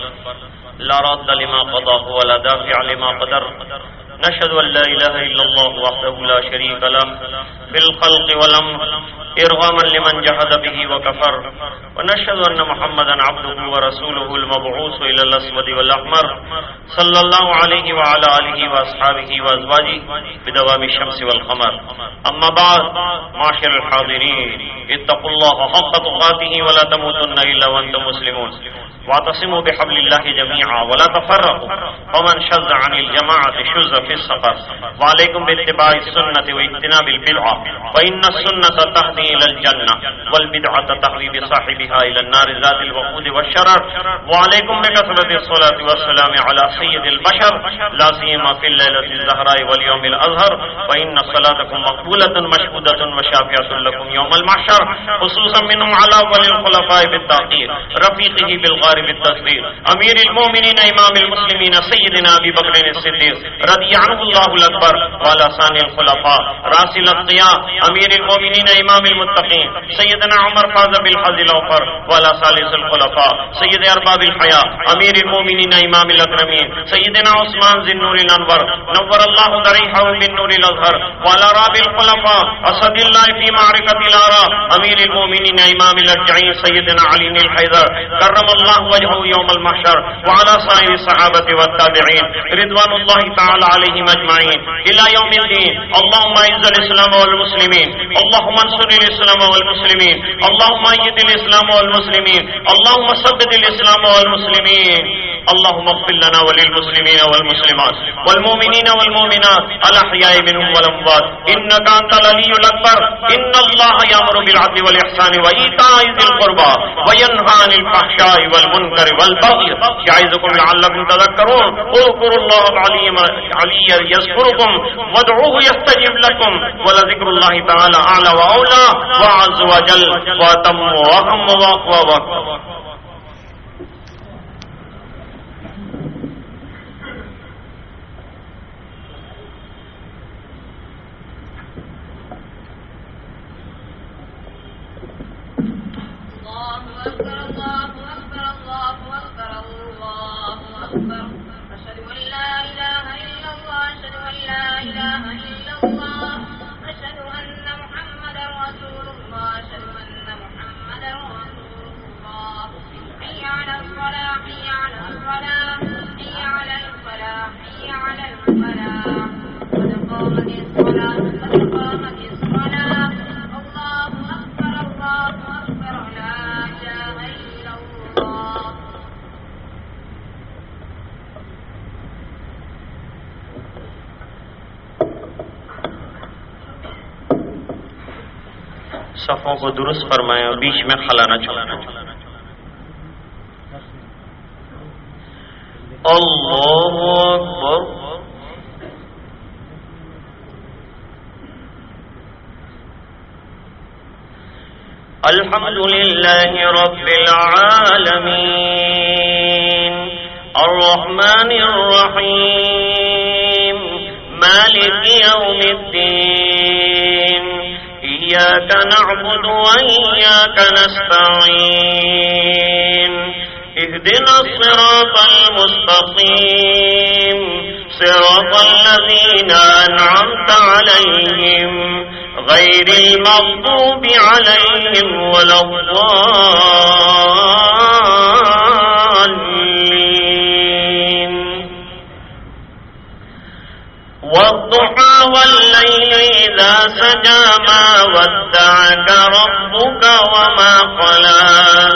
لا راد لما قضاه ولا دافع لما قدر نشهد أن لا إله إلا الله وحده لا شريك له بالخلق والأمر إرغاما لمن جحد به وكفر ونشهد أن محمدا عبده ورسوله المبعوث إلى الأسود والأحمر صلى الله عليه وعلى آله وأصحابه وأزواجه بدوام الشمس والقمر أما بعد معاشر الحاضرين اتقوا الله حق تقاته ولا تموتن إلا وأنتم مسلمون واعتصموا بحبل الله جميعا ولا تفرقوا ومن شذ عن الجماعة شذ في السفر وعليكم باتباع السنة واجتناب البدعة فإن السنة تهدي إلى الجنة والبدعة تهوي بصاحبها إلى النار ذات الوقود والشرر وعليكم بكثرة الصلاة والسلام على سيد البشر لا سيما في الليلة الزهراء واليوم الأزهر وإن صلاتكم مقبولة مشهودة وشافعة لكم يوم المحشر خصوصا منهم على أول الخلفاء بالتأخير رفيقه بالغار بالتصديق امیر المومنین امام المسلمین سیدنا ابی بکر الصدیق رضی عنہ اللہ الاکبر وعلى ثانی الخلفاء راس الاتقیاء امیر المومنین امام المتقین سیدنا عمر فاز بالحظ الاوفر وعلى ثالث الخلفاء سید ارباب الحیاء امیر المومنین امام الاکرمین سیدنا عثمان ذی النور الانور نور اللہ ضریحہ بالنور الازہر وعلى رابع الخلفاء اسد اللہ فی معرکۃ الاراء امیر المومنین امام الارجعین سیدنا علی الحیدر کرم اللہ وجهه يوم المحشر وعلى سائر الصحابة والتابعين رضوان الله تعالى عليهم أجمعين إلى يوم الدين اللهم أعز الإسلام والمسلمين اللهم انصر الإسلام والمسلمين اللهم أيد الإسلام والمسلمين اللهم ثبت الإسلام والمسلمين اللهم اغفر لنا وللمسلمين والمسلمات والمؤمنين والمؤمنات الأحياء منهم والأموات إنك أنت العلي الأكبر إن الله يأمر بالعدل والإحسان وإيتاء ذي القربى وينهى عن الفحشاء والمنكر والبغي يعظكم لعلكم تذكرون اذكروا الله العلي العلي يذكركم وادعوه يستجب لكم ولذكر الله تعالى أعلى وأولى وأعز وجل وأتم وأهم وأقوى وأكبر. صفوں کو درست فرمائیں اور بیچ میں خلا نہ چھوڑنا. اللہ اکبر. الحمد للہ رب العالمین الرحمن الرحیم مالک یوم الدین إياك نعبد وإياك نستعين اهدنا الصراط المستقيم صراط الذين أنعمت عليهم غير المغضوب عليهم ولا الضالين. والضحى والليل إذا سجى ما ودعك ربك وما قلى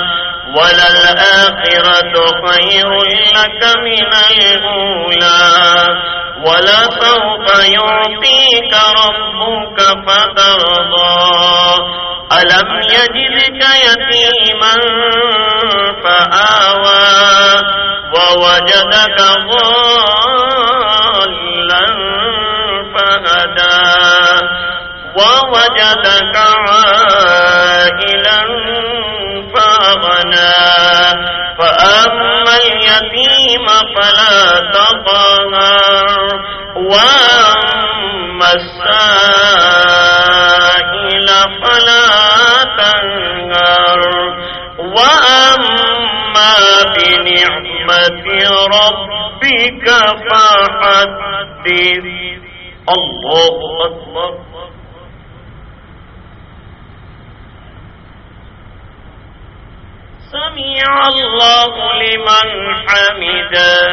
وللآخرة خير لك من الأولى ولسوف يعطيك ربك فترضى ألم يجدك يتيما فآوى ووجدك ضالا فهدى ووجدك عائلا فأغنى فأما اليتيم فلا تقهر وأما السائل فلا تنهر وأما بنعمة ربك فحدث. الله أكبر. سمع الله لمن حمده.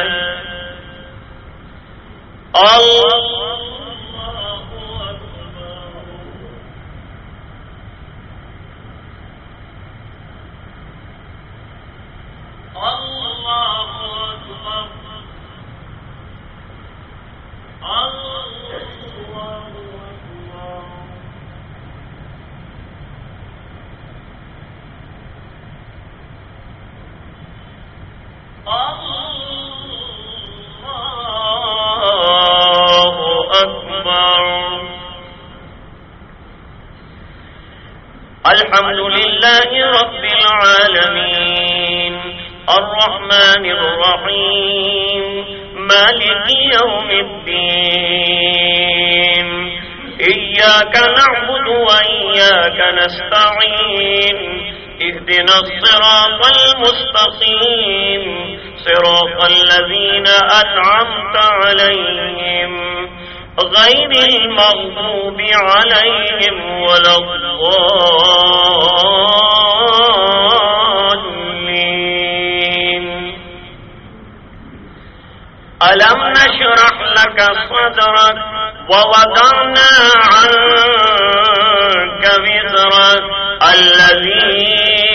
الله الحمد لله رب العالمين الرحمن الرحيم مالك يوم الدين إياك نعبد وإياك نستعين اهدنا الصراط المستقيم صراط الذين أنعمت عليهم غير المغضوب عليهم ولا الضالين. ألم نشرح لك صدرك ووضعنا عنك وزرك الذي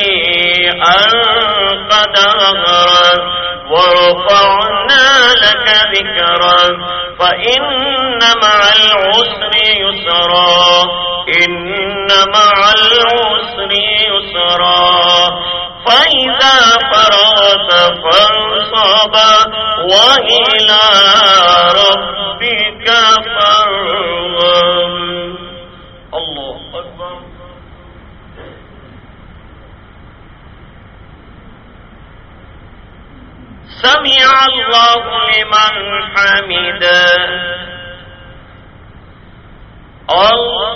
أنقض ظهرك ورفعنا لك ذكرك فإن مع العسر يسرا إن مع العسر يسرا فإذا فرغت فانصب وإلى ربك فارغب. الله أكبر. سمع الله لمن حمده. الله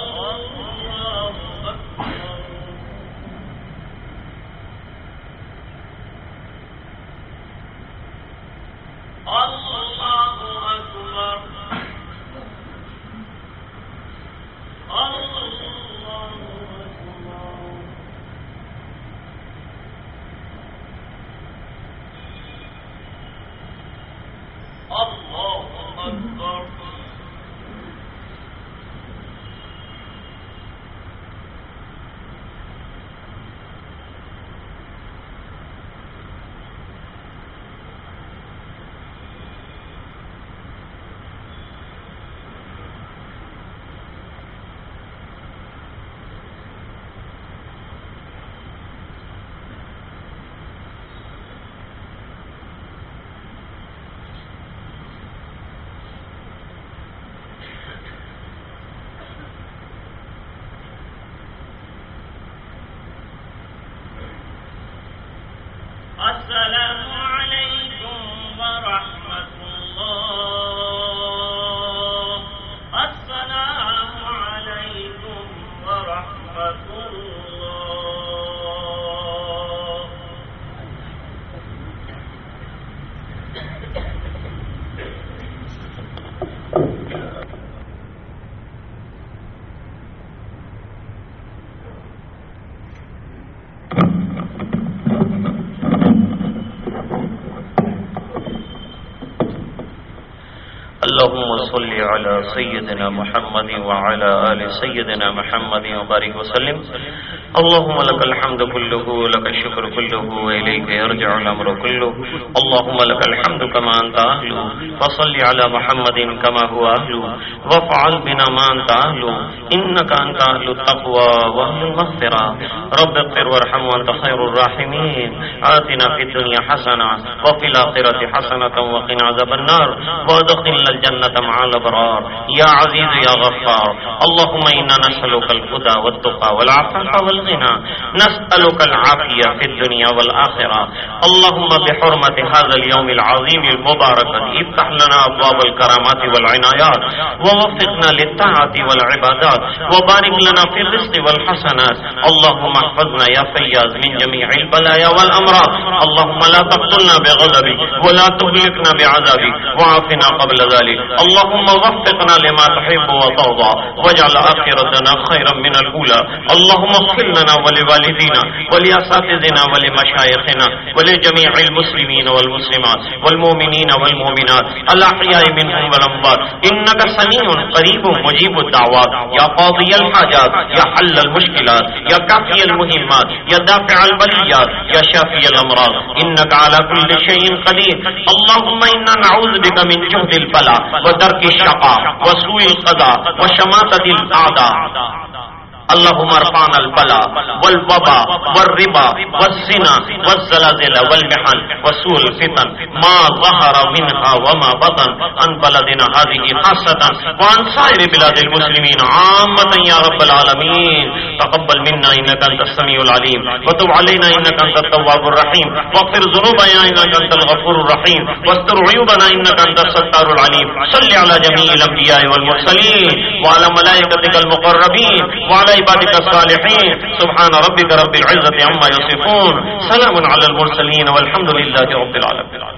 السلام عليكم ورحمة الله. السلام عليكم ورحمة الله. اللهم صل على سيدنا محمد وعلى آل سيدنا محمد وبارك وسلم. اللهم لك الحمد كله ولك الشكر كله وإليك يرجع الأمر كله. اللهم لك الحمد كما أنت أهله، فصل على محمد كما هو أهله، وافعل بنا ما أنت أهله، إنك أنت أهل التقوى وأهل المغفرة. رب اغفر وارحم وأنت خير الراحمين. آتنا في الدنيا حسنة وفي الآخرة حسنة وقنا عذاب النار وادخلنا الجنة مع الأبرار يا عزيز يا غفار. اللهم إنا نسألك الهدى والتقى والعفاف والغنى، نسألك العافية في الدنيا والآخرة. اللهم بحرمة هذا اليوم العظيم المبارك افتح لنا أبواب الكرامات والعنايات، ووفقنا للطاعة والعبادات، وبارك لنا في الرزق والحسنات. اللهم احفظنا يا فياض من جميع البلايا والأمراض. اللهم لا تقتلنا بغضبك ولا تهلكنا بعذابك وعافنا قبل ذلك. اللهم وفقنا لما تحب وترضى واجعل آخرتنا خيرا من الأولى. اللهم اغفر لنا ولوالدينا ولأساتذتنا ولمشايخنا ولجميع المسلمين والمسلمات والمؤمنين والمؤمنات الأحياء منهم والأموات، إنك سميع قريب مجيب الدعوات يا قاضي الحاجات يا حل المشكلات يا كافي المهمات يا دافع البليات يا شافي الأمراض، إنك على كل شيء قدير. اللهم إنا نعوذ بك من جهد البلاء ودرك الشقاء وسوء القضاء وشماتة الأعداء. اللهم ارفعنا البلاء والوباء والربا والزنا والزلازل والمحن وسوء الفتن ما ظهر منها وما بطن عن بلدنا هذه خاصة وعن سائر بلاد المسلمين عامة يا رب العالمين. تقبل منا إنك أنت السميع العليم، وتب علينا إنك أنت التواب الرحيم، واغفر ذنوبنا إنك أنت الغفور الرحيم، واستر عيوبنا إنك أنت الستار العليم. صل على جميع الأنبياء والمرسلين وعلى ملائكتك المقربين وعلى عبادك الصالحين. سبحان ربك رب العزة عما يصفون، سلام على المرسلين والحمد لله رب العالمين.